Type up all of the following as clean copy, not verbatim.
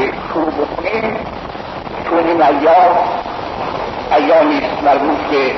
شروع بکنیم تو این ایامی مربوط به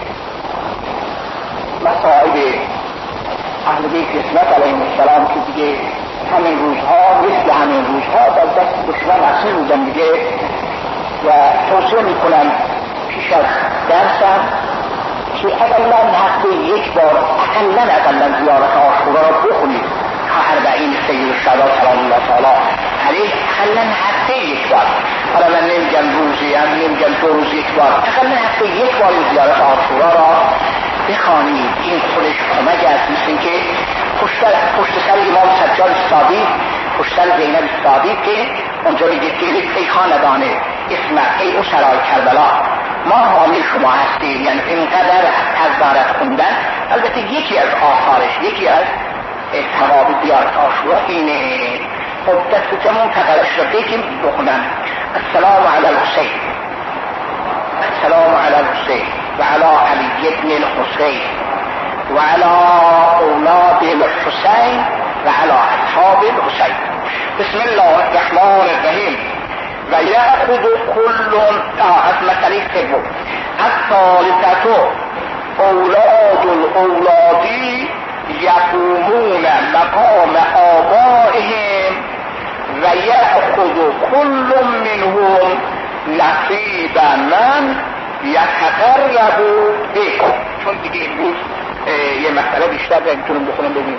مسائل اهل بیت اسمت علیهم السلام که دیگه همین روزها مثل همین روزها در دست دشمن اسیر بودن دیگه و توصیه میکنم پیش از درسم که اقلا هفته یک بار اقلا زیارت عاشورا را بخونید تا 40 سید الشهدا سلام الله تعالی علیه. اقلا هفته یک بار، حالا من نمیگم روزی هم نمیگم 2 روز یک بار، اقلا هفته یک بار زیارت عاشورا را بخوانید. این خودش کمک است، مثل این که پشت سر امام سجاد صادق، پشت سر زینب صادق که اونجا میگه که ای خاندانه اسمت، ای اسرای کربلا، ما حامی شما هستیم. یعنی اینقدر تزدارت خوندن. البته یکی از آثارش، یکی از ثواب زیارت عاشورا اینه. خب دستتمون تقرش را بگیم بخونم. السلام علی الحسین، السلام علی الحسین و علی علی ابن الحسین و علی اولاد الحسین و علی اصحاب الحسین. بسم الله الرحمن الرحیم. و یأخذ کل از مسئله سوم الثالثة اولاد الاولادی یقومون مقام آبائهم و یأخذ کل منهم نصیب من یتقرب بکن. چون دیگه امروز یه مسئله بیشتر نمیتونم بخونم ببینیم.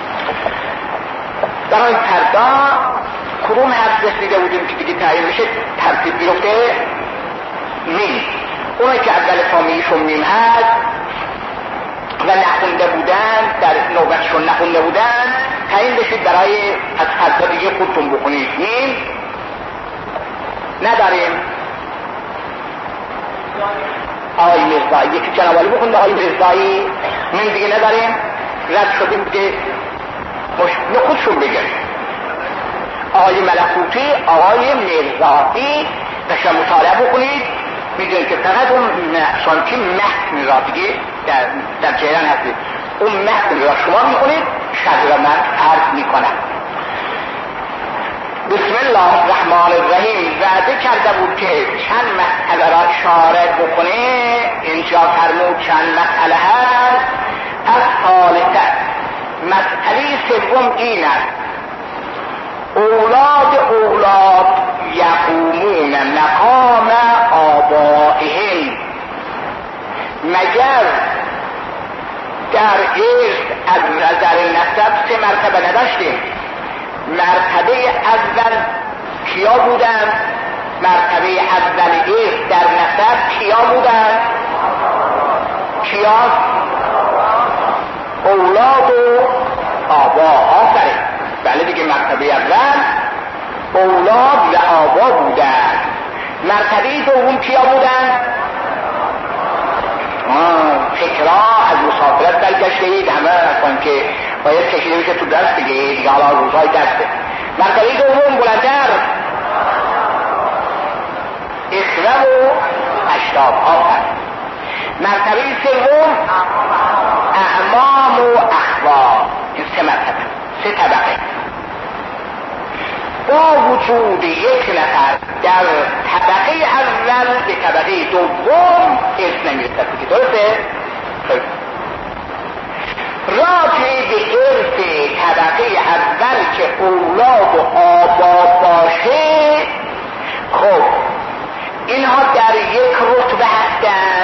در این پردا کدوم حرف رسیده بودیم که دیگه تعیین میشه ترتیب بیفته؟ میم. اونایی که اول فامیلیشون میم هست و نخونده بودن، در نوبتشون نخونده بودن، تعیین بشید برای از پردا دیگه خودتون بخونید. میم نداریم. آقای مرزایی یکی جنوالی بخونده، آقای مرزایی. میم دیگه نداریم، رد شدیم دیگه. خودشون بگن آقای ملکوتی، آقای مرزایی داشتن مطالعه بکنید. میدونید که فقط اون سانتی متن را دیگه در جریان هستید. اون متن را شما میکنید، شرح را من عرض میکنم. بسم الله الرحمن الرحیم. وعده کرده بود که چند مسئله را اشاره بکنه. اینجا فرمود چند مسئله هست. از ثالثه مسئله سوم این است اولاد یقومون مقام آبائهم. مگر در ارث از نظر نسب 3 مرتبه نداشتیم؟ مرتبه اول کیا بودن؟ مرتبه اول ارث در نسب کیا بودن؟ کیا؟ اولاد و آبا. آفرین. بله دیگه، مرتبه اول اولاد و آبا بودن. مرتبه دوم کیا بودن؟ فکرها از مسافرت برگشتید همه اصلا که باید کشیده میشه تو درست دیگه حالا روزهای درسته. مرتبه دوم بلندر اخوه و اشراب. آفرین. مرتبه سوم اعمام و اخوال. این 3 مرتبه، 3 طبقه. با وجود یک نفر در طبقه اول به طبقه دوم ارث نمیرسد که درسته؟ راجع به ارث طبقه اول که اولاد و آبا باشه، خب اینها در یک رتبه هستند،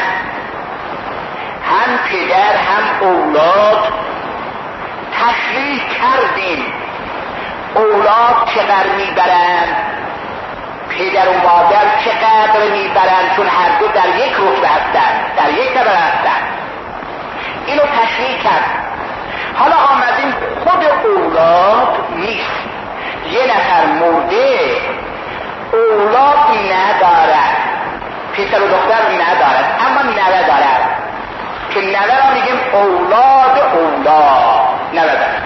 هم پدر هم اولاد. تشریح کردیم اولاد چقدر میبرند، پدر و مادر چقدر میبرند، چون هر دو در یک رتبه هستند، در یک طبقه هستند. اینو تشریح کرد. حالا آمدیم خود اولاد نیست. یه نفر مرده اولاد ندارد، پسر و دختر ندارد، اما نوه دارد که نوه را میگیم اولاد نوه دارد.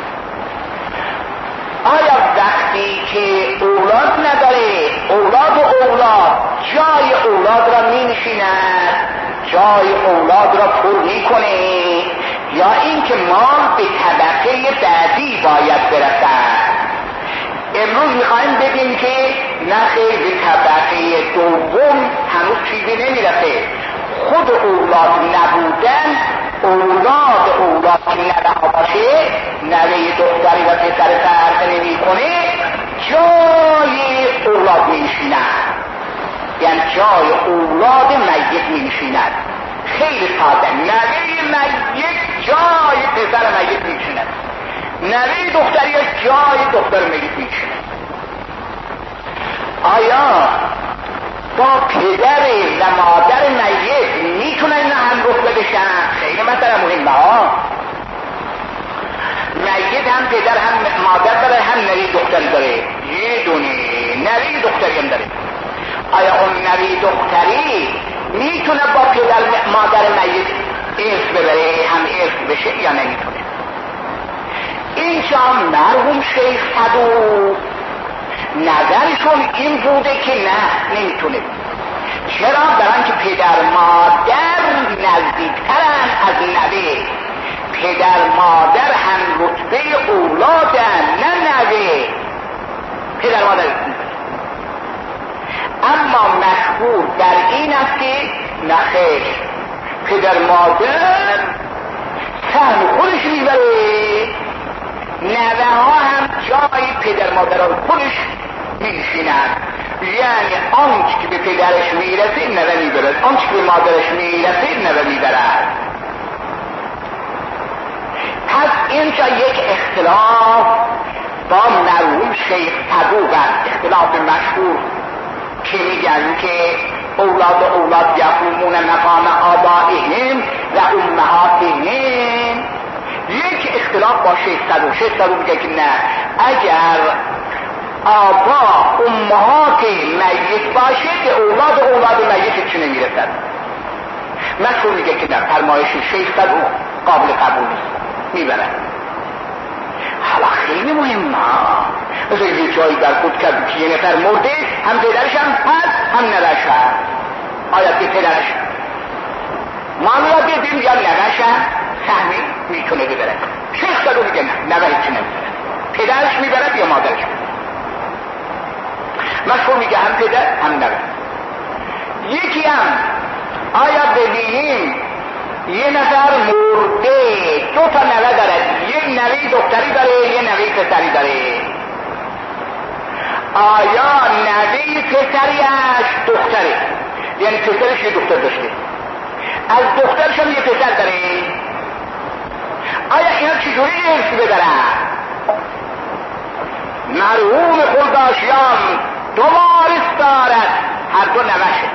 آیا وقتی که اولاد نداره اولاد جای اولاد را می نشیند، جای اولاد را پر می کنه، یا اینکه مال به طبقه بعدی باید برسد؟ امروز میخوایم ببینیم که نه خیر به طبقه دوم هنوز چیزی نمیرسه. خود اولاد نبودن، اولاد که نوه باشه، نوه دختری و پسر فرق نمی کنه، جای اولاد می نشینن، یعنی جای اولاد میت می نشینن. خیلی ساده، نوه میت جای پسر میت می نشینن، نوه دختری جای دختر میت می نشینن. آیا با پدر و مادر میت میتونن هم رتبه بشن؟ خیلی مسئله مهمه ها. میت هم پدر هم مادر داره، هم نوی دختری داره، یه دونه نوی دختری هم داره. آیا اون نوی دختری میتونه با پدر مادر میت ارث ببره، هم ارث بشه یا نمیتونه؟ اینجا مرحوم شیخ صدوق نظرشون این بوده که نه، نمیتونه. چرا؟ برای که پدر مادر نزدیکترن از نوه. پدر مادر هم رتبه اولادن، نه نوه. پدر مادر اما مشهور در این است که نخیر، پدر مادر سهم خودش میبره، نوه ها هم جای پدر مادر ها خودش میشینن. یعنی آنچه که به پدرش میرسه نوه میبرد، آنچه که به مادرش میرسه نوه میبرد. پس اینجا یک اختلاف با مرحوم شیخ صدوق است، اختلاف مشهور که میگن که اولاد یقومون مقام آبائهم و امهاتهم. یک اختلاف با شیخ صدوق میگه که نه، اگر آبا امهات میت باشه که اولاد میت چی نمیرسد. مشهور میگه که در فرمایش شیخ صدوق قابل قبول نیست، میبرن. حالا خیلی مهمه، مثل یه جایی در خود کرد که یه نفر مرده، هم پدرش هم پس هم نوش هم. آیا که پدرش معاملات بدیم یا نوش هم سهمی میتونه ببره؟ شیخ صدوق میگه نه، نوه چی نمیبره، پدرش میبرد یا مادرش میبرد. مشهور میگه هم پدر هم نوه. یکی هم آیا ببینیم یه نفر مرده دو تا نوه داره، یه نوه دختری داره یه نوه پسری داره. آیا نوه پسریش دختره، یعنی پسرش یه دختر داشته، از دخترش هم یه پسر داره، آیا اینا چجوری ارث ببرن؟ مرحوم خلداشیان دو وارث دارد، هر دو نوشه،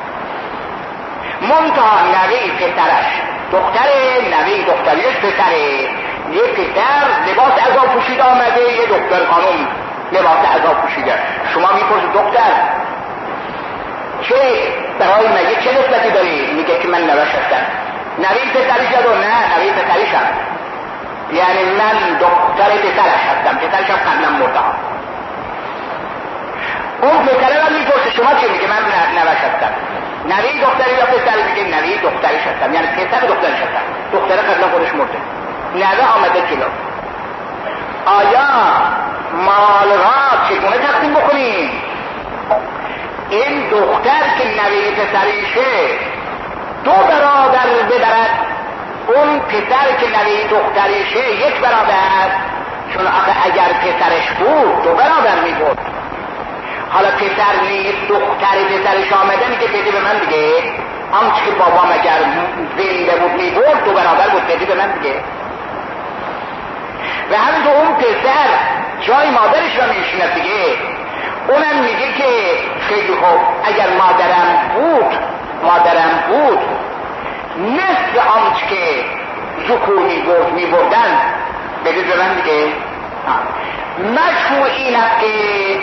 منتها نوه پسرش دختره، نوه دختریش پسره. یه پسر لباس عزا پوشیده آمده، یه دختر خانم لباس عزا پوشیده. شما میپرسید دختر چه برای میت چه نسبتی داری؟ میگه که من نوش هستم. نوه پسریش دو؟ نه، نوه پسریشم، یعنی من دختر پسرش هستم، پسرش هم قبلا مرده. اون پسره من میپرسه شما چه؟ میگه من نوش هستم. نوه دختری یا پسر؟ میگه نوه دختریش هستم، یعنی پسر دخترش هستم، دختره قبلا خودش مرده، نوه آمده جلو. آیا مال را چگونه تقسیم بکنیم؟ این دختر که نوه پسریشه دو برادر ببرد، اون پسر که نوه دختریشه یک برادر، چون آخه اگر پسرش بود دو برادر میبود. حالا پسر نیست، دختر پسرش آمده، میگه بده به من دیگه، آنچه که بابام اگر زنده بود میبود دو برادر بود، بده به من دیگه. و همینطور اون پسر جای مادرش را میشیند دیگه، اونم میگه که خیلی خوب اگر مادرم بود مثل آنچه که ذکور میبردن بده به من دیگه. مشهور این است که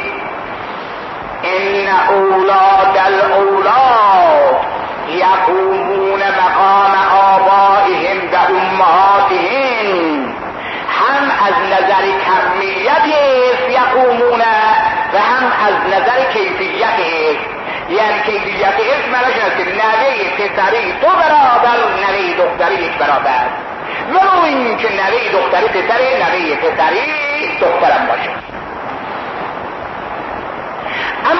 ان اولاد الاولاد یقومون مقام آبائهم و امهاتهم، هم از نظر کمیت یقومون و هم از نظر کیفیت. یعنی کیفیت ارث معنیش است که نوه پسری دو برادر، نوه دختری یک برادر، ولو این که نوه دختری پسری، نوه پسری دخترم باشه.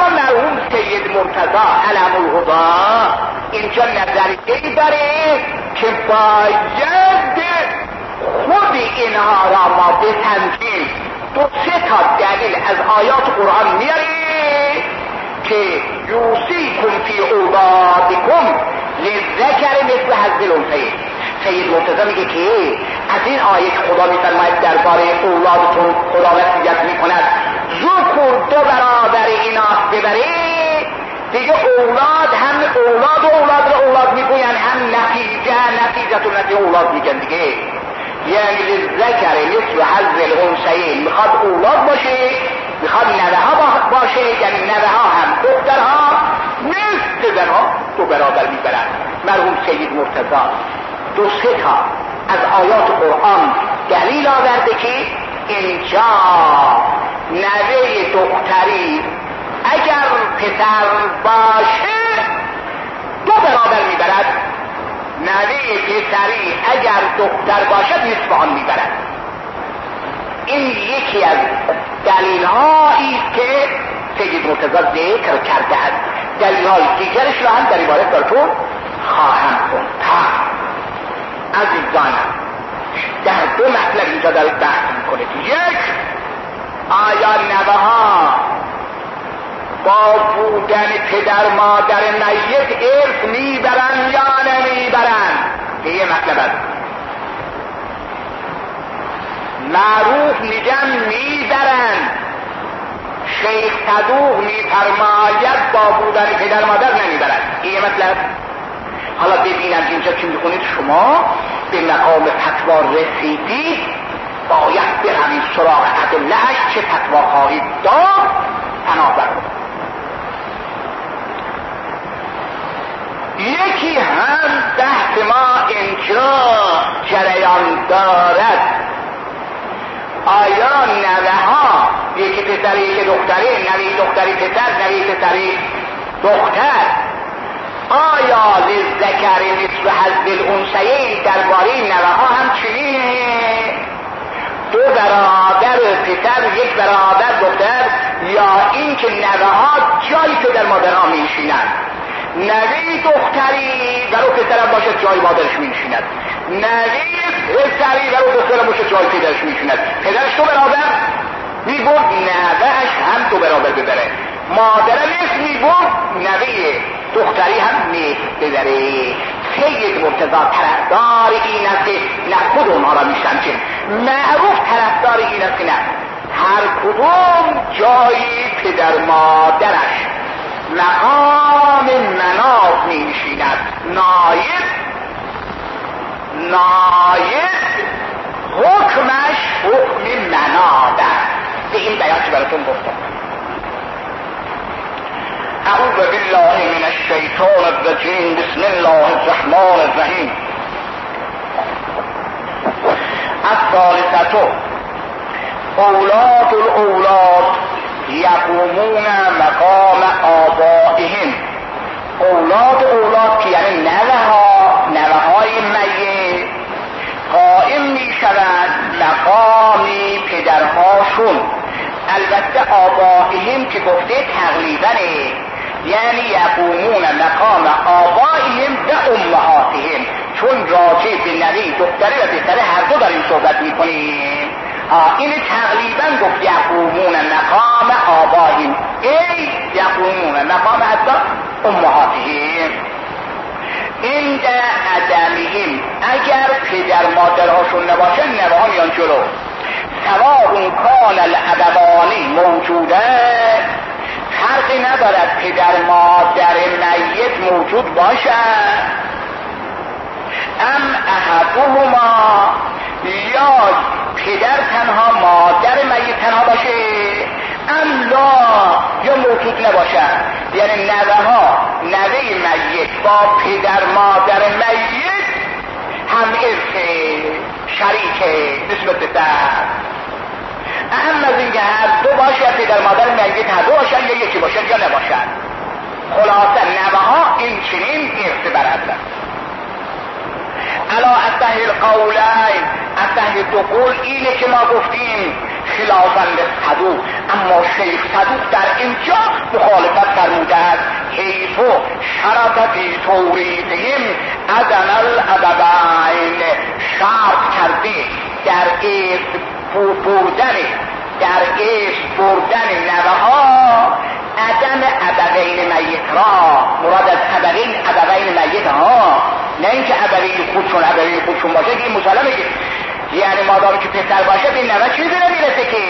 مرتضی علم الهدی اینجا نظریه‌ای داره که باید خود اینها را ما بسنجیم. 2-3 تا دلیل از آیات قرآن میاره که یوصیکم فی اولادکم للذکر مثل حظ الانثیین. سید مرتضی میگه که از این آیه که خدا میفرماید درباره اولادتون خدا وصیت میکند ذکر 2 برابر ایناس ببره، دیگه اولاد هم اولاد رو اولاد میگوین، هم نتیجه اولاد میگن دیگه. یعنی للذکر مثل حظ الانثیین، میخواد اولاد باشه، میخواد نوه ها باشه، یعنی نوه ها هم دخترها مثل زنها 2 برابر میبرن. مرحوم سید مرتضی 2-3 تا از آیات قرآن دلیل آورده که اینجا نوه دختری اگر پسر باشه 2 برابر میبرد، نوه پسری اگر دختر باشد نصف آن میبرد. این یکی از دلیل هایی که سید مرتضی ذکر کرده است. دلیل های دیگرش را هم در عبارت براتون خواهم خوند. عزیزانم در 2 مطلب اینجا داره بحث میکنه. یک، آیا نوه ها با بودن پدر مادر میت ارث میبرن یا نمیبرن؟ یه مطلب است. معروف میگن میبرن، شیخ صدوق میفرماید با بودن پدر مادر نمیبرن. یه مطلب. حالا ببینم اینجا که میخونید شما به مقام فتوا رسیدید، باید بروید سراغ ادله‌اش چه فتوا خواهید داد پناه برید. یکی هم بحث ما اینجا جریان دارد، آیا نوه ها یکی پسر یکی دختری، نوه دختری پسر، نوه پسری دختر، آیا للذکر مثل حظ الانثیین درباره نوه ها هم چنینه؟ 2 برابر پسر 1 برابر دختر، یا این که نوه ها جای پدر مادرها میشینند، نوه دختری برای پسرم باشه جای مادرش میشیند، نوه پسری برای دخترم باشه جای پدرش میشیند. پدرش 2 برابر میبرد، نوهش هم 2 برابر ببره. مادرم نیست میبرد، نوه دختری هم نیست ببره. سید مرتضی طرفدار این است که نه خود اونها را میشنجیم، معروف طرفدار این است که نه، هر کدوم جای پدر مادرش مقام مناف میشیند، نایب حکمش حکم مناد است. به این بیانش براتون گفتم. اعوذ بالله من الشیطان الرجیم، بسم الله الرحمن الرحیم. الثالثة اولاد الاولاد یقومون مقام آبائهم. اولاد که یعنی نوه های میت قائم می شوند مقامی پدرهاشون. البته آبائهم که گفته تقریباً، یعنی یقومون مقام آبائهم و امهاتهم، چون راجع به نوه دختری و پسر هر دو داریم صحبت می کنیم. این تقریبا گفت یقومون مقام آبائهم، ای یقومون مقام حتی امهاتهم. این در عدمهم، اگر پدر مادرهاشون نباشن نوه ها میان جلو. سواء کان الابوان موجوده، فرقی ندارد پدر مادر میت موجود باشد، ام احدهما، یا پدر تنها مادر میت تنها باشه، ام لا، یا موجود نباشد. یعنی نوه میت با پدر مادر میت هم ارث شریک نسبت پدر. اهم از اینکه هر دو باشه، پدر مادر میت هر دو باشن، یا یکی باشن یا نباشن. خلاصه نوه ها این چنین ارث برند. علا اصح القولین، اصح دو قول اینه که ما گفتیم خلافاً للصدوق، اما شیخ صدوق در اینجا مخالفت فرموده است حیث شرط فی توریثهم عدم الابوین، شرط کرده در ارث بردن نوه ها عدم ابوین میت را. مراد از ابوین میت ها نه اینکه ابوین خودشون باشه که مسلمه که یعنی مادام که پسر باشه به نوه چیزی نمیرسه که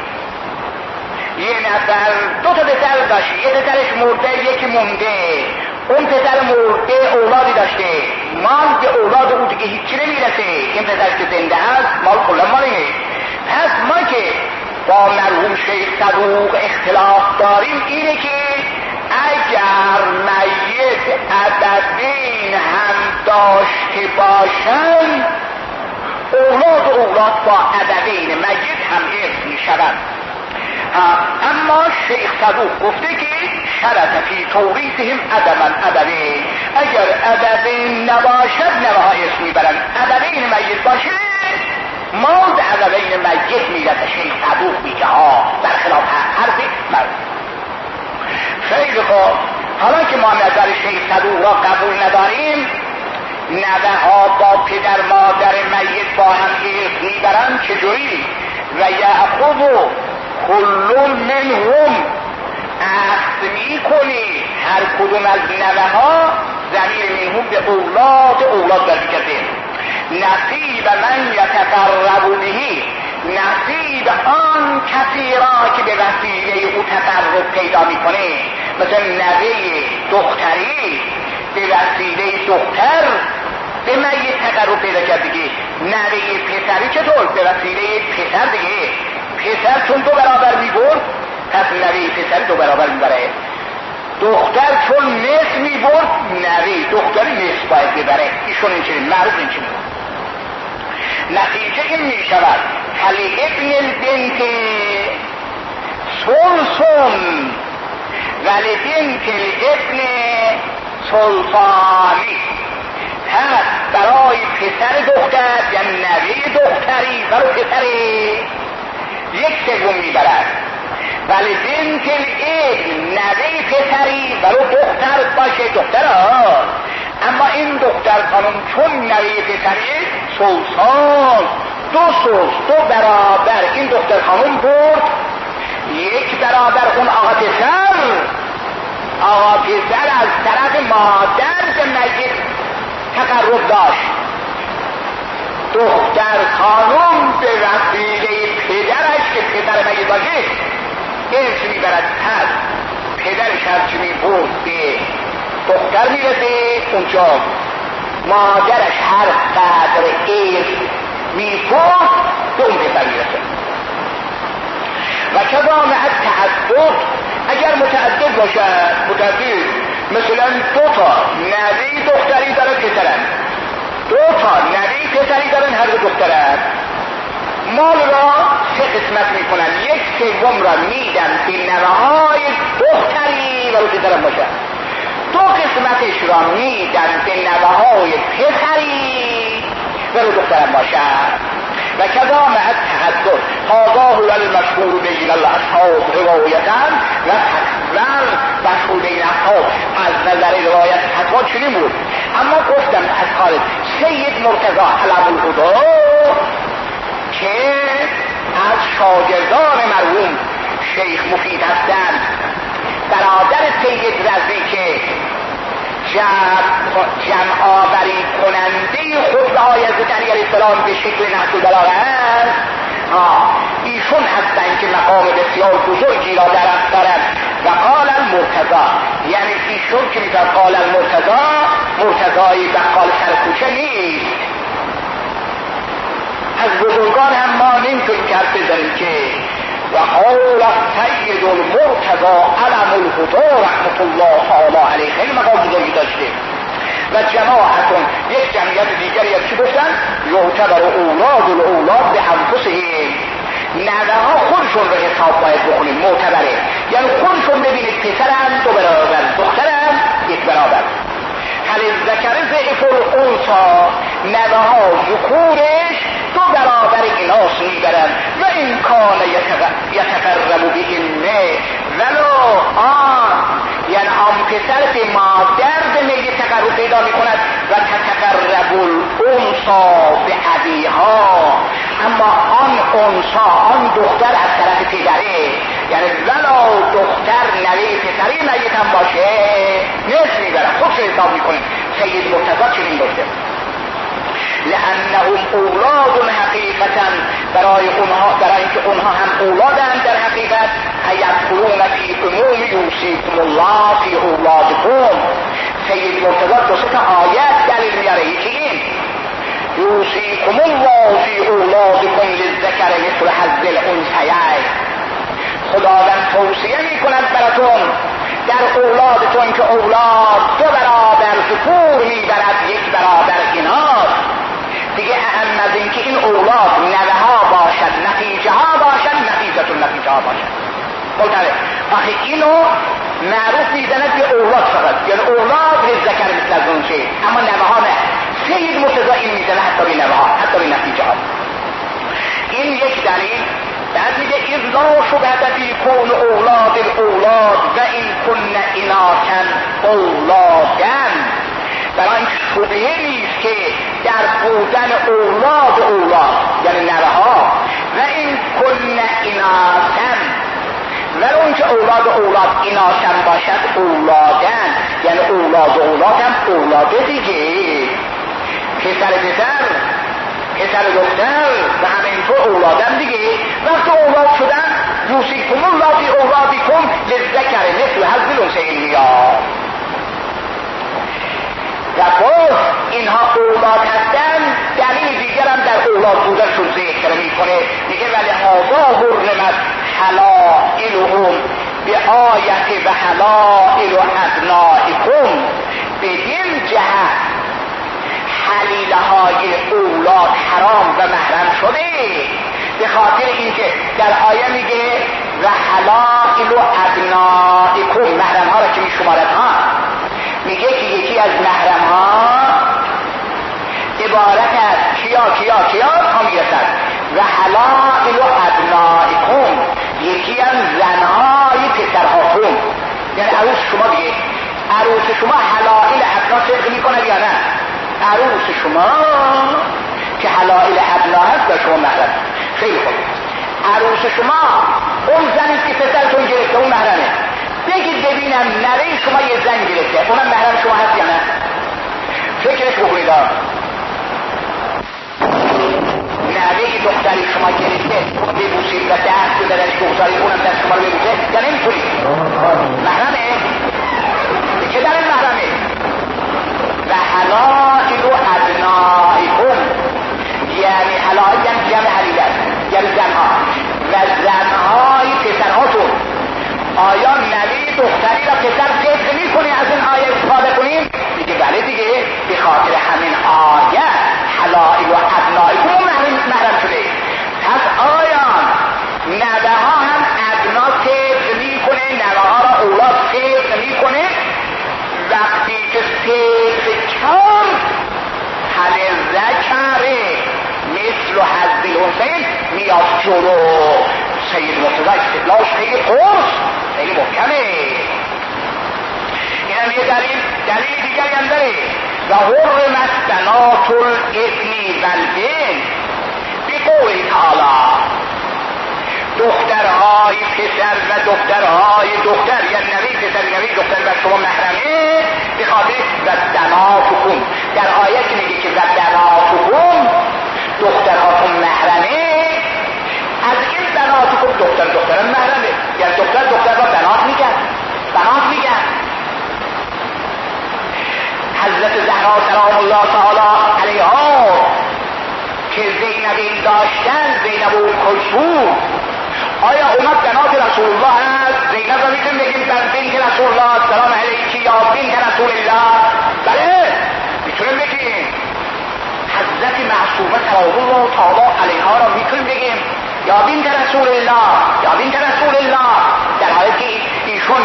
یه نفر دو تا پسر داشت، یه پسرش مرده یکی مونده، اون پسر مرده اولادی داشته، مال به اولاد او دیگه هیچی نمیرسه، این پسر که زنده هست مال کلا ماله. پس ما که با مرحوم شیخ صدوق اختلاف داریم اینه که اگر میت ابوین هم داشته باشن اولاد با ابوین میت هم ارث میشوند. اما شیخ صدوق گفته که شرط فی توریثهم عدم الابوین، اگر ابوین نباشد نوه ها ارث میبرن، ابوین میت باشه مال به ابوین میت میرسه. شیخ صدوق میگه برخلاف حرف مرد. خیلی خوب، حالا که ما نظر شیخ صدوق را قبول نداریم، نوه ها با پدر مادر میت با هم ارث میبرن چجوری؟ و یأخذ کل منهم، اخذ میکنی هر کدوم از نوه ها ضمیر منهم به اولاد برمیگرده. نصیب من یتقرب بهی، نصیب آن کسی را که به وسیله او تقرب پیدا میکنه، مثل نوه دختری به وسیله دختر به میت تقرب پیدا کرد دیگه. نوه پسری چطور؟ به وسیله پسر دیگه. پسر چون 2 برابر میبرد پس نوه پسری 2 برابر میبره. دختر چون نصف میبرد نوه دختری نصف باید ببره. ایشون این چنین معروف این چنین. نتیجه این میشود فلی ابن البنت سلسون ولی بنت الابن سلطانی. پس برای پسر دختر یعنی نوه دختری برای پسری 1/3 میبرد، ولی بنت الابن نوه پسری برای دختر باشه دختر ها. اما این دختر خانم چون نوه پسری سلسان 2 برابر این دختر خانم برد، 1 برابر اون آقا پسر از طرف مادر به میت تقرب داشت. دختر خانم به وسیله پدرش که پدر میت باشه ارث میبرد. پس پدرش هرچی میبرد به دختر میرسه اونجا، مادرش هر قدر ارث میبرد به اون پدر میرسه. و کذا مع التعدد، اگر متعدد باشد، متعدد مثلا 2 تا نوه دختری دارن پسرن، 2 تا نوه پسری دارن هر 2 دخترن، مال را 3 قسمت میکنن، 1/3 را میدن به نوه‌های دختری و پسرن باشن، 2 قسمتش را میدن به نوه‌های پسری و دخترن باشن. و کذا مع التحدث هذا هو المشهور بین الاصحاب روایتا و مشهور بین اصحاب از نظر روایت فتوا چنین بود. اما گفتم از خارج سید مرتضی علم الهدی که از شاگردان مرحوم شیخ مفید هستند، برادر سید رضی که جمع آوری کننده خطبه های حضرت علی علیه السلام به شکل نهج البلاغه است، ایشون هستند که مقام بسیار بزرگی را در دارند. و قال المرتضی، یعنی ایشون که میگن قال مرتضی بقال سرکوچه نیست. از بزرگان هم ما نمیتونیم که حرف بزنیم که و قال سید المرتضی علم الهدی رحمت الله تعالی علیه، خیلی مقام بزرگی داشته. و جماعتون، یک جمعیت دیگری از چی گفتن؟ یعتبر اولاد به انفسهم، نوه ها خودشون رو حساب باید بخونیم، معتبره. یعنی خودشون ببینید پسرم 2 برابر، دخترم 1 برابر. هل ذکر ضعف الانثی، نوه ها ذکورش 2 برابر ایناس میبرن. و این کان یتقرب بهن، ولو یعنی هم پسر به مادر به میل تقرب پیدا می کند و تتقرب الانثی به ابیها، اما آن انثی، آن دختر از طرف پدره، یعنی ولا دختر نوه پسری میت هم باشه نصف میبرن، خودش حساب میکنه. سید مرتضی چنین گفته لانهم اولاد حقیقتا، برای اینکه اونها هم اولادند در حقیقت. یدخلون فی عموم یوصیکم الله فی اولادکم. سید مرتضی دو سه تا آیت دلیل میاره. یکی این یوصیکم الله فی اولادکم للذکر مثل حظ الانثیین، خداوند توصیه میکند براتون در اولادتون که اولاد دو برابر ذکور میبرد یک برابر ایناث. دیگه اهم از این که این اولاد نوه ها باشد، نتیجه ها باشد، نتیجه ها باشد. مطمئن آخه اینو معروف میزند به اولاد فقط، یعنی اولاد للذکر مثل الانثیین، اما نوه ها نه. سید مرتضی این میزنه حتی به نوه ها، حتی به نتیجه ها. این یک دلیل. بعد میگه اذ لا شبهة فی کون اولاد الاولاد و این کن اناثا اولادن، برای این شبهه نیست که در بودن اولاد یعنی نوه ها و این کن اناثا، ولو اینکه اولاد اناثا باشد اولادن، یعنی اولاد هم اولاده دیگه، پسر دختر و همینطور اولادم دیگه. وقتی اولاد شدن یوصیکم الله فی اولادکم للذکر مثل حظ الانثیین. و باز اینها اولاد هستن، دلیل دیگر هم در اولاد بودنشون ذکر میکنه. میگه ولی هذا حرمت حلائلهم به آیت و حلائل ابنائکم، بدین جهت حلیله های اولاد حرام و محرم شده، به خاطر اینکه در آیه میگه و حلائل ابنائکم، محرم ها را که میشمارد ها، میگه که یکی از محرم ها عبارت از کیا تا میرسد و حلائل ابنائکم، یکی از زنهای پسرهاتون، یعنی عروس شما دیگه. عروس شما حلائل ابنا صدق میکنه یا نه؟ عروس شما که حلائل ابنا هست و شما محرم. خیلی خوب، عروس شما اون زنی که پسرتون گرفته اون محرمه. بگید ببینم نوه شما یه زن گرفته، اونم محرم شما هست یا نه؟ فکرش بکنید. نوه دختری شما گرفته ببوسید و دست بدنش بگذارید، اونم دست شما رو ببوسه، یا نمیتونید؟ محرمه؟ به که در این محرمه؟ و حلائل ابنائکم، یعنی حلائل یعنی جمع حلیله، یعنی زنها و زنهای پسرهاتون. آیا نوی دختری را پسر صدق میکنی از این آیه استفاده کنیم؟ میگه بله دیگه، به خاطر همین آیه حلائل و ابنائکم محرم شده. پس آیا نوه ها هم ابنا صدق میکنه، نوه ها را اولاد صدق میکنه؟ وقتی که صدق کرد حل ذکره مثل حظ الانثیین میاد جلو. سید مرتضی استدلالش خیلی قرص، خیلی محکمه. این هم یه دلیل دیگری هم داره. و حرمت بنات الابن والبنت بقول تعالی، دخترهای پسر و دخترهای دختر، یعنی نوی پسر نوی دختر و شما محرمه، به خاطر و بناتکم. در آیه که میگه که و بناتکم، دخترهاتون محرمه، از این بناتکم دختر محرمه، یعنی دختر را بنات میگن. حضرت زهرا سلام الله تعالی علیها که زینبین داشتن، زینب و کلثوم، آیا اونا بنات رسول الله هست؟ زینب را میتونیم بگیم بنت رسول الله سلام علیکی یا بنت رسول الله؟ بله میتونیم بگیم. حضرت معصومه سلام الله تعالی علیها را میتونیم بگیم یا بنت رسول الله، یا بنت رسول الله، در حالی که ایشون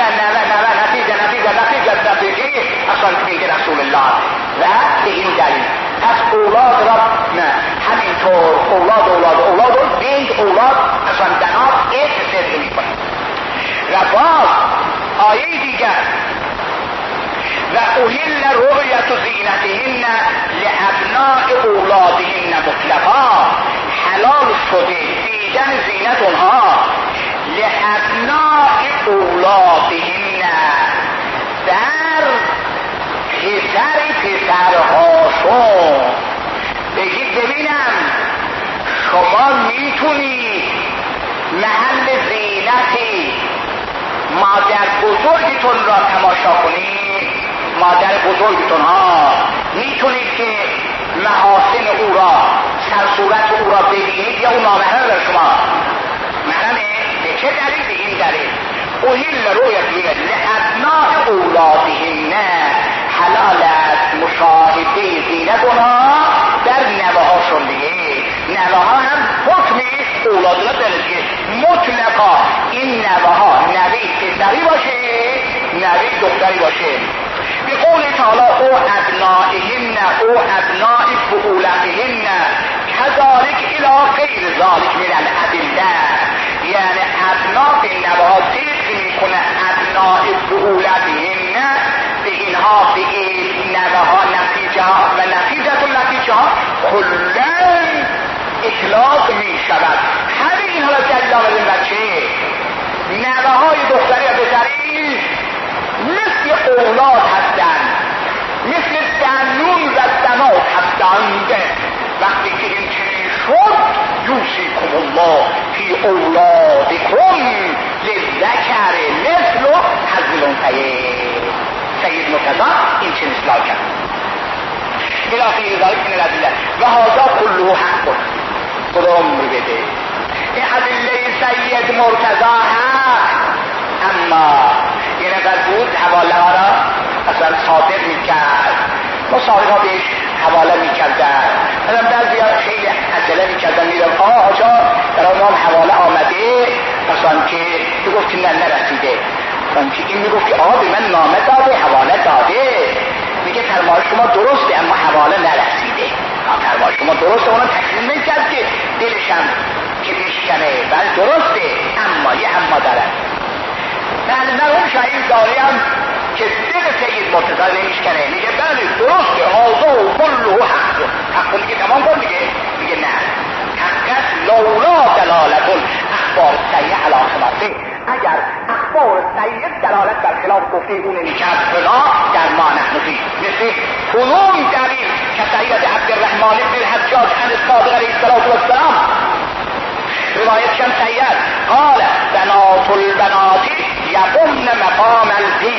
نتیجه اصلا بنت رسول الله. و به این دلیل پس اولاد را نه، همینطور اولاد بنت اولاد اصلا بنات صدق میکنه. و باز آیه دیگر و احل رؤیت زینتهن لابناء اولادهن مطلقا، حلال شده دیدن زینت اونها لابناء اولادهن، در پسرهاشون. بگید ببینم شما میتونید محل زینتی مادر بزرگتون را تماشا کنید؟ مادر بزرگتون ها میتونید که محاسن او را، سرصورت او را ببینید یا اون نامحرم در شما محرمه؟ به چه دلیل؟ به این دلیل احل رؤیت لابناء اولادهن، حلال است مشاهده زینت اونها در نوه‌هاشون دیگه. نوه‌ها هم حکم اولادنا درجه مطلقا، این نوه‌ها نوی پسری باشه نوی دختری باشه. به قول تعالی او ابنائهن او ابناء بعولتهن کذالک الی غیر ذالک من الادله، یعنی ابنا به نوه‌ها ذکر میکنه ابناء بعولتهن، به اینها به این نوه‌ها نتیجه ها و نتیجه ها کلن اطلاق می شود. همه اینها را دلیل آمدن بچه نوه‌های دختری و پسری مثل اولاد هستند، مثل دنون و دمات هستند. وقتی که این چنین شد یوصیکم الله فی اولادکم للذکر مثل حظ الانثیین. سید مرتضی این چنین اصلاح کرد. الی غیر ذلک من الادله و هذا کله حق. خدا عمر بده. این ادله سید مرتضی هست، اما این اگر بود حواله ها را اصلا صادر میکرد، مصاحبه بهش حواله میکردن. مثلا بعضی ها خیلی عجله میکردن، میدن آجا در آن حواله آمده، مثلا که میگفت که نه نرسیده، مثلا که این میگفت که به من نامه داده حواله داده، میگه فرمان شما درسته اما حواله نرسیده. فرمان شما درسته، اونم تکلیف نکرد که دلشم که بشکنه، بله درسته اما یه اما دارد. من اون شاید داریم که دل سید مرتضی نمیشکنه، میگه بله درسته هازا و کله حق. حق میگه تمام کن دیگه، میگه نه حقیقت لولا دلالت اخبار سیئه علی خلافه، اگر اخبار سیئه دلالت بر خلاف گفته اون نمیکرد فلا در ما نحن فی، مثل کنون دلیل که سید عبدالرحمن بن الحجاج عن الصادق علیه السلام روایت شم سید قال بنات البنات یقومن مقام الدین.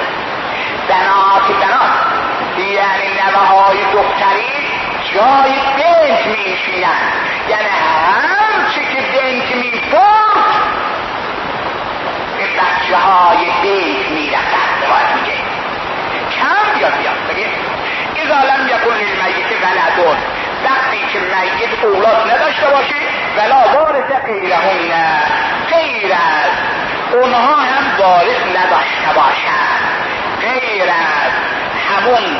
بنات یعنی نوه‌های دختری جای بنت میشینن، یعنی هر چی که بنت میبرد به بچه های بیت میرسد. باید میگه کم بیاد بگه اذا لم یکن للمیت ولدون، وقتی که میت اولاد نداشته باشه ولا وارث غیرهن، غیر از اونها هم وارث نداشته باشد، غیر از همون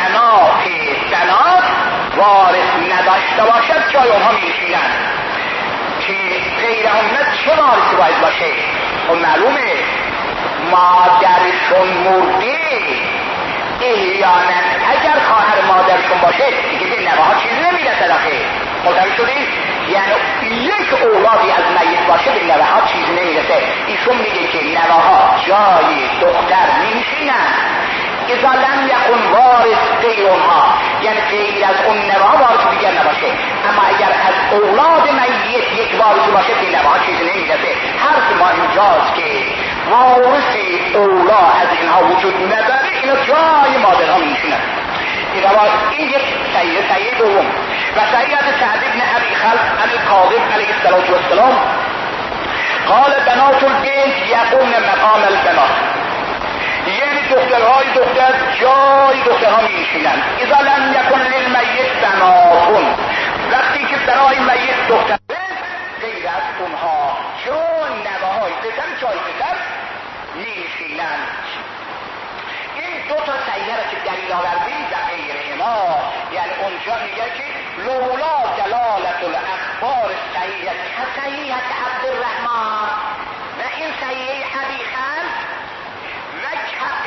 بنات وارث نداشته باشد جای اونها میشینن. که غیرهن چه وارثی باید باشه؟ خب معلومه مادرشون مرده، احیانا اگر خواهر مادرشون باشه دیگه به نوه‌ها چیزی نمیرسد. آخه متوجه شدی؟ یعنی یک اولادی از میت باشه به نوه‌ها چیزی نمیرسه. ایشون میگه که نوه‌ها جای دختر میشینن اذا لم یکن وارث غیر اونها، یعنی غیر از اون نوه‌ها وارث دیگر نباشه. اما اگر از اولاد میت یک وارث باشه به نوه‌ها چیزی نمیرسه. حرف ما اینجاست که وارث اولاد از اینها وجود نداره، اینا جای مادرها میشینن. این یک سیه دوم. و سید سعد بن ابی خلف عن الکاظم علیه السلام قال بنات البنت یقومن مقام البنات، یعنی دخترهای دختر جای دخترها میشینن. اذا لم یکن للمیت بناتون، وقتی که برای میت دختر غیر از اونها جای نوه‌های پسر جای پسر میشینن. این دو تا سیه را که دلیل آوردیم و غیرهما، یعنی اونجا میگه که لولا دلالت الاخبار سیه کسیحت عبدالرحمن، و این سیه ابی خلف و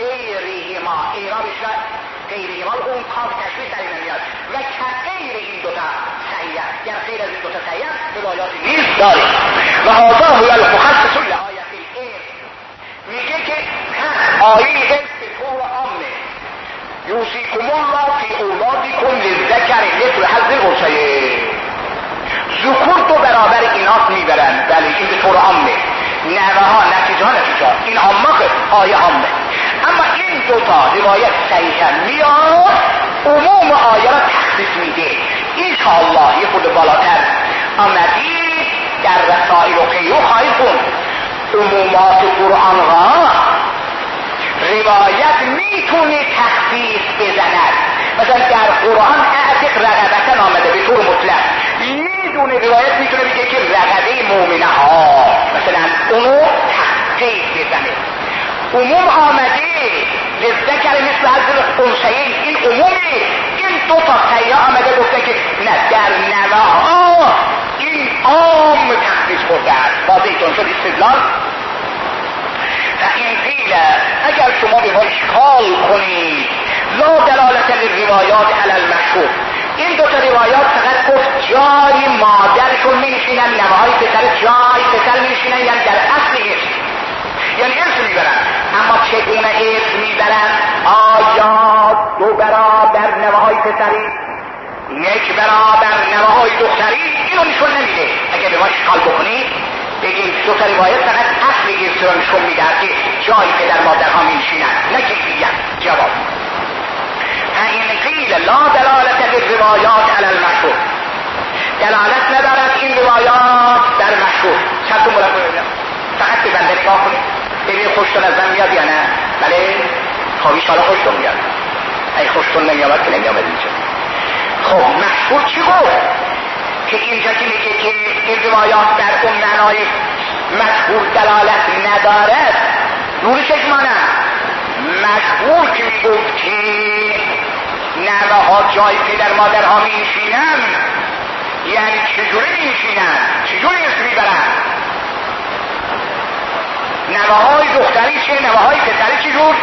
غیرهما ایرابش را غیرهما اون کاف تشبیه در این میاد و که غیر این دوتا صحیح است، یعنی غیر از این دوتا صحیح است روایاتی نیست داره. و هذا هو المخصص لآیه الارث، میگه که آیه ارث به طور عامه یوصیکم الله فی اولادکم للذکر مثل حظ الانثیین، ذکور دو برابر ایناس میبرن. بله این به طور عامه، نوه ها نتیجه این عامه آیه عامه. اما این دوتا روایت صحیحه میاد عموم آیه را تخصیص میده. انشاءالله یه خود بالاتر آمدید در رسائل و غیره خواهید خوند عمومات قرآن را روایت میتونه تخصیص بزند. مثلا در قرآن اعتق رغبتن آمده به طور مطلق، یه دونه روایت میتونه بگه که رغبه مؤمنه ها مثلا اونو تخصیص بزنه. عموم آمده لذکر مثل حظ الانثیین، این عمومی. این دو تا صحیح آمده گفته که نه در نوه ها این عام تخصیص خورده است. واضحتون شد استدلال؟ فإن قیل اگر شما به ما اشکال کنید لا دلالت للروایات علی المشهور، این دوتا روایات فقط گفت جای مادرشون میشینن، نوه های پسر جای پسر میشینن، یعنی در اصل ارث، یعنی ارث میبرن. اما چگونه ارث میبرن؟ آیا دو برابر نوه های پسری، یک برابر نوه های دختری؟ اینو نشون نمیده. اگر به ما اشکال بکنید بگیم دو تا روایت فقط اصل ارث رو نشون میده که جای پدر مادرها میشینن، نه کیفیت. جواب فإن قیل لا دلالت للروایات علی المشهور، دلالت ندارد این روایات در مشهور. چند مورد ببینم فقط به بنده نگاه کنید ببین خوشتون از من میاد یا نه؟ بله خوابیش حالا خوشتون میاد، ای خوشتون نمیامد که نمیامد اینجا. خب مشهور چی گفت؟ که اینجا که میگه که این روایات در اون معنای مشهور دلالت ندارد، نور چشمانه مشهور که میگفت که نوه ها جای پدر مادرها میشینن، یعنی چجوری میشینن؟ چجوری اسم میبرن؟ نوه های دختری چه؟ نوه های پسری چجور؟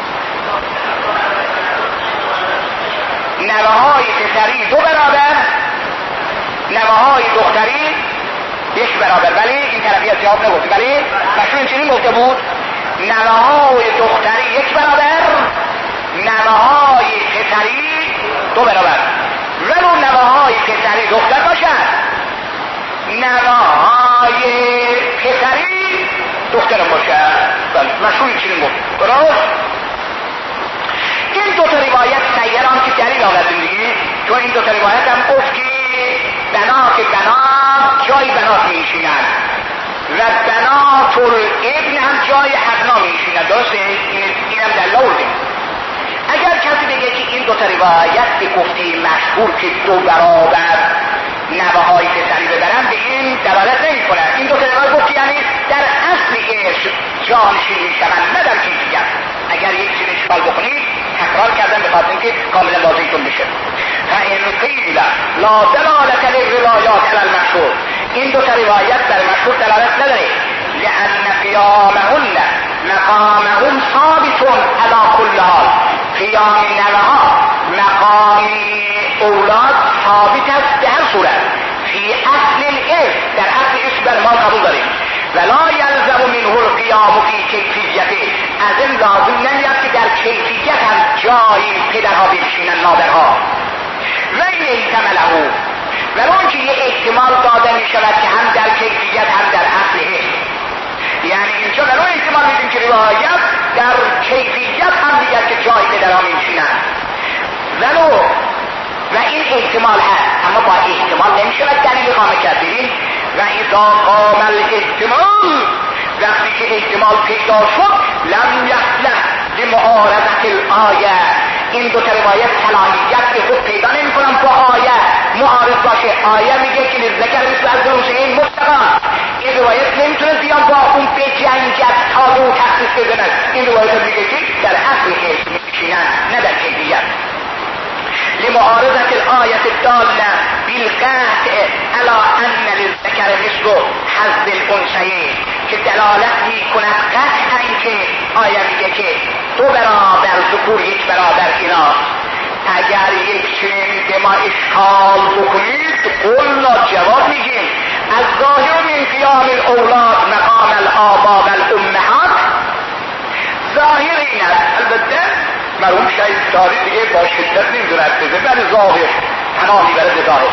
نوه های پسری دو برابر، نوه های دختری یک برابر. ولی این طرفی از جواب نگفتی، ولی مشهور چنین گفته بود نوه های دختری یک برابر، نوه های پسری دو برابر. ولو نوه های پسری دختر باشد، نوه های پسری دختر باشد. مشهور چنین گفت. درست؟ این دوتا روایت سیران که دلیل آوردیم دیگه، چون این دوتا روایت هم گفت که بنات جای بنات میشینند و بنات الابن هم جای ابنا میشینند. درسته؟ این هم دلیل آوردیم. اگر کسی بگه که این دوتا روایت به گفته مشهور که دو برابر نوه های پسری ببرن، به این دلالت نمی کنه. این دوتا روایت گفت یعنی در اصل ارث جانشین میشوند، نه در کیفیت. اگر یک چیز اشکال بکنید تکرار کردن بخاطر اینکه کاملا واضحتون بشه. فإن قیل لا دلالت للروایات علی المشهور، این دو تا روایت در مشهور دلالت نداره، لأن قیامهن مقامهم ثابت علی کل حال. قیام نوها مقام اولاد ثابت است به هر صورت. فی اصل الارث، در اصل ارث بر ما قبول داریم. ولا یلزم منه القیام فی کیفیته، از این لازم نمیاد که در کیفیت هم جای پدرها بنشینن مادرها. و این احتمله، ولو که یه احتمال داده می شود که هم در کیفیت هم در اصله، یعنی اینجا ولو احتمال میدیم که روایت در کیفیت هم میگه که جای پدرها میشینن، ولو و این احتمال هست، اما با احتمال نمیشود دلیل قامه کردیم. و اذا قام الاحتمال، وقتی که احتمال پیدا شد، لم یصلح لمعارضت الآیه، این دو تا روایت صلاحیت به خود پیدا نمی کنن با آیه معارض باشه. آیه میگه که لذکر مثل حظ الانثیین مطلقاً، این روایت نمیتونه بیان با اون بجنگد تا دو تخصیص بزند. این روایت میگه که در اصل ارث میشینن، نه در کیفیت. لمعارضة الآية الدالة بالقطع على أن للذكر مثل حظ الأنثيين، که دلالت میکند قطعاً که آیه میگه که دو برابر ذکور یک برادر ایناست. اگر یک چنین به ما اشکال بکنید قلنا جواب میگیم از ظاهر من قیام الاولاد مقام الآبا و الامهات. ظاهر این است، البته مرحوم شهید ساری دیگه با شدت نمیدوند بده، ولی ظاهر تمامی برد ظاهر.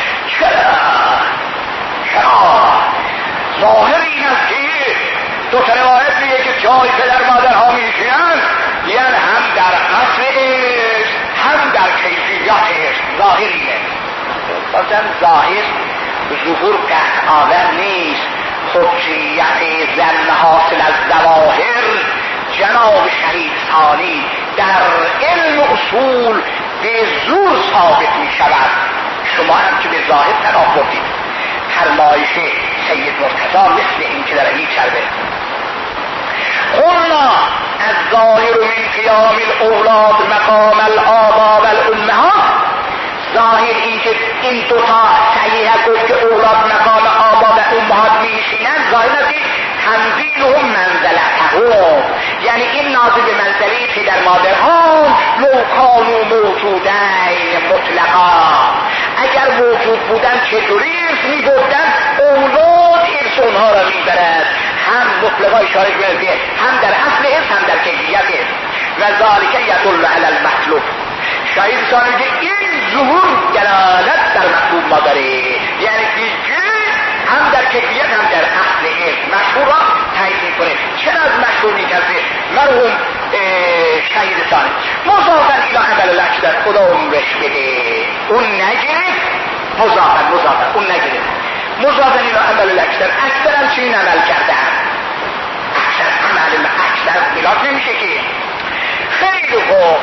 چرا ظاهر این است که دو تا روایت میگه که جای پدر مادرها میشینند، یعنی هم در اصل است هم در کیفیت است. ظاهر اینه. مثلا ظاهر ظهور قطع آور نیست. حجیت زن حاصل از ظواهر جناب شهید ثانی در علم اصول به زور ثابت می شود. شما هم که به ظاهر تناقضید. فرمایش سید مرتضی مثل این که در این کرده قلنا از ظاهر من قیام الاولاد مقام الآبا و الامهات. ظاهر این که این دوتا صحیح گفت که اولاد مقام آبا و امهات میشینند، ظاهر است تنزیلهم منزلتهم، یعنی این نازل به منزله پدر مادرها لو کانوا موجودین مطلقا، اگر موجود بودن چطوری ارث میبردن؟ اولاد ارث اونها را میبرد، هم مطلقا اشاره کرده هم در اصل ارث هم در کیفیت ارث. و ذالک یدل علی المطلوب. شاید ثانی که این ظهور دلالت در مطلوب ما داره، یعنی که هم در کیفیت هم در اصل ارث مشهور را تایید میکنه. چرا از مشهور میکرده مرحوم شهید ثانی؟ مضافن الی عمل الاکثر، خدا عمرش بده، اون نگرفت. مضافن اون نگرفت. مضافن الی عمل الاکثر، اکثر هم چنین عمل کردن. اکثر عمل اکثر بلاک نمیشه که. خیلی خوب.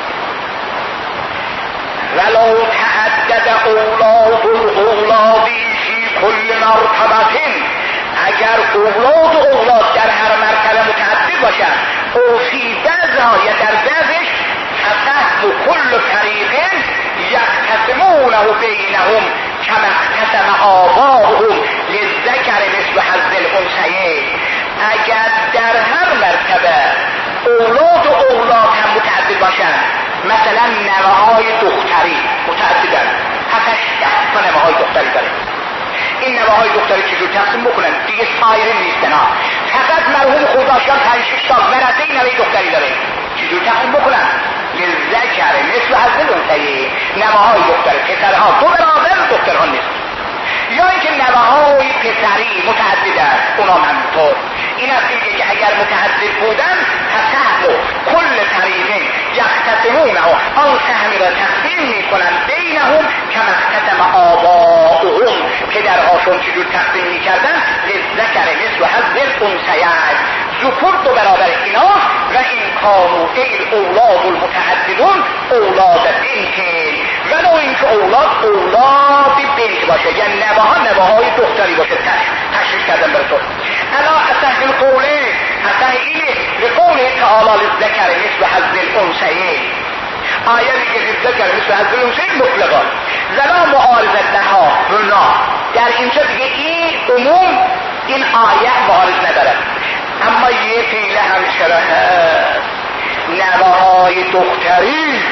ولو تعدد اولاد الاولادی فی کل مرتبه، اگر اولاد در هر مرتبه متعدد باشن، او فی بعضها یا در بعضش، فقط کل فریق یقتسمونه بینهم کما اقتسم آباؤهم للذکر مثل حظ الانثیین. اگر در هر مرتبه اولاد هم متعدد باشن، مثلا نوه‌های دختری متعددن، 7-8 تا نوه‌های دختری داره، این نوه‌های دختری چجور تقسیم بکنن؟ دیگه سایره نیستن ها. فقط مرحوم خداشان 5-6 تا ورثه نوه دختری داره، چجور تقسیم بکنن؟ للذکر مثل حظ الانثیین، نوه‌های دختری پسرها دو برابر دخترها نیست. یا اینکه نوه‌های پسری متعددن، اونا همینطور. این است که اگر متعدد بودن، فسهم کل طریقین یقتسمونه، آن سهمی را تقسیم میکنن بینهم کما اقتسم آباؤهم، پدرهاشون چجور تقسیم میکردن، للذکر مثل حظ الانثیین، ذکور دو برابر ایناست. و این کانوا الاولاد المتعددون اولاد بنت، ولو اینکه اولاد بنت باشه، یعنی نوه‌های دختری باشه. تشریح کردم براتون. الا اصح القوله، اصح اینه لقوله تعالی للذکر مثل حظ الانثیین، آیه که للذکر مثل حظ الانثیین مطلقا زنا معارضت لها هنا. در اینجا دیگه این عموم این آیه معارض نداره، اما یه فعل همچرا هست، نوه‌های دختری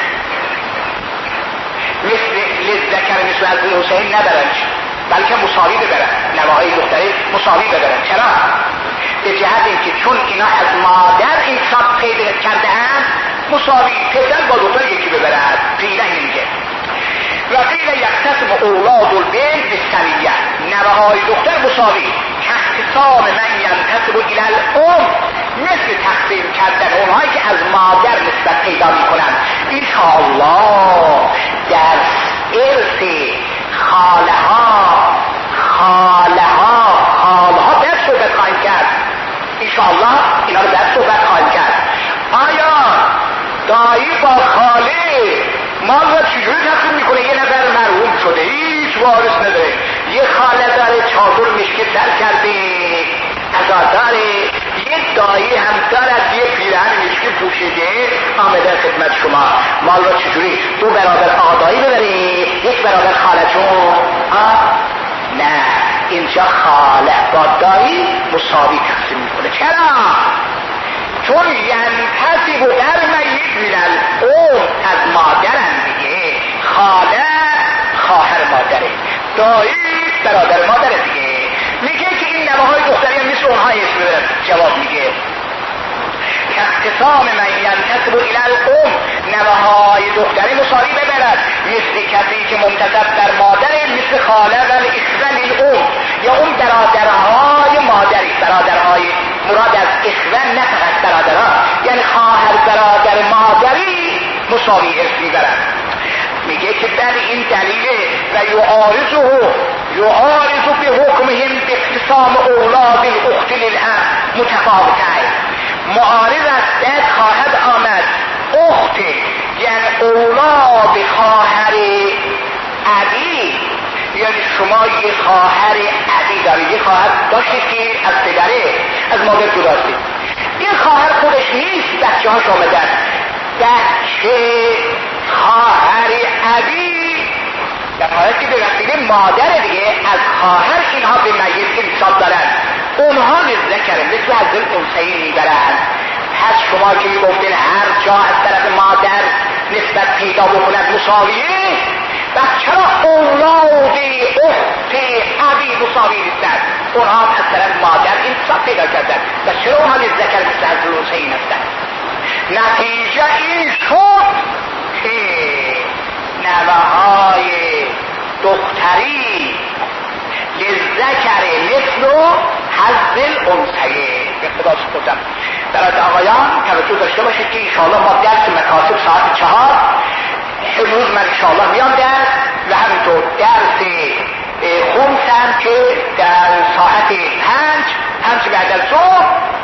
مثل للذکر مثل حظ الانثیین ندارن، بلکه مساوی ببرن، نوه‌های دختری مساوی ببرن. چرا؟ به جهت اینکه چون اینا از مادر انتخاب پیدا کرده اند، مساوی پسر با دختر یکی ببرن. قیله اینجا و قیله یقتسم اولاد البنت بالسویه، نوه‌های دختر مساوی کاقتسام من ینتسب الی الام، مثل تقسیم کردن اونهایی که از مادر نسبت پیدا میکنن. انشاءالله در ارث خالها در صحبت خواهیم کرد. انشاءالله اینا رو در صحبت خواهیم کرد. آیا دایی با خاله مال را چجوری تقسیم میکنه؟ یه نفر مرحوم شده هیچ وارث نداره، یه خاله داره چادر مشکی سر کرده ازاداره، یه دایی هم دارد یه پیرهن مشکی پوشیده آمده خدمت شما، مال را چجوری؟ دو برابر آدایی ببری، یک برابر خاله چون نه، اینجا خاله با دایی مساوی تقسیم میکنه. چرا؟ چون ینتسب در میت میرن، دایی برادر مادر دیگه. میگه که این نوه‌های دختری هم مثل اونها اسم ببرن. جواب میگه اقتسام من ینتسب الی الام، نوه‌های دختری مساوی ببرد مثل کسی که منتسب در مادر، مثل خاله و الاخوه للام، یا اون برادرهای مادری. برادرهای مراد از اخوه نه فقط برادرها، یعنی خواهر برادر مادری مساوی ارث میبرد. میگه که در این دلیل و یعارض بحکمهم باقتسام اولاد الاخت للاب متفاوتین، معارض است خواهد آمد اخت یعنی اولاد خواهر ابی، یعنی شما یه خواهر ابی دارید، یه خواهر داشتید که از پدره از مادر جداستید، این خواهر خودش نیست، بچه هاش آمدن، بچه خواهر ابی در حالت که به وسیله مادر دیگه از خواهر اینها به میت انتساب دارن، اونها ذکر مثل حضرت انثیین میبرن. پس شما که میگفتین هر جا از طرف مادر نسبت پیدا بکند مساویه، و چرا اولاد اخت ابی مساوی نیستن؟ اونها از طرف مادر انتساب پیدا کردن و چرا اونها ذکر مثل حضرت انثیین هستن؟ نتیجه این شد که نوه‌های دختری لذکر مثل حظ الانثیین. اقتباس خودم برای آقایان توجه داشته باشید که انشاءالله ما درس مکاسب ساعت 4 امروز من انشاءالله میام درس، و همینطور درس خمسم که در ساعت 5 بعد از ظهر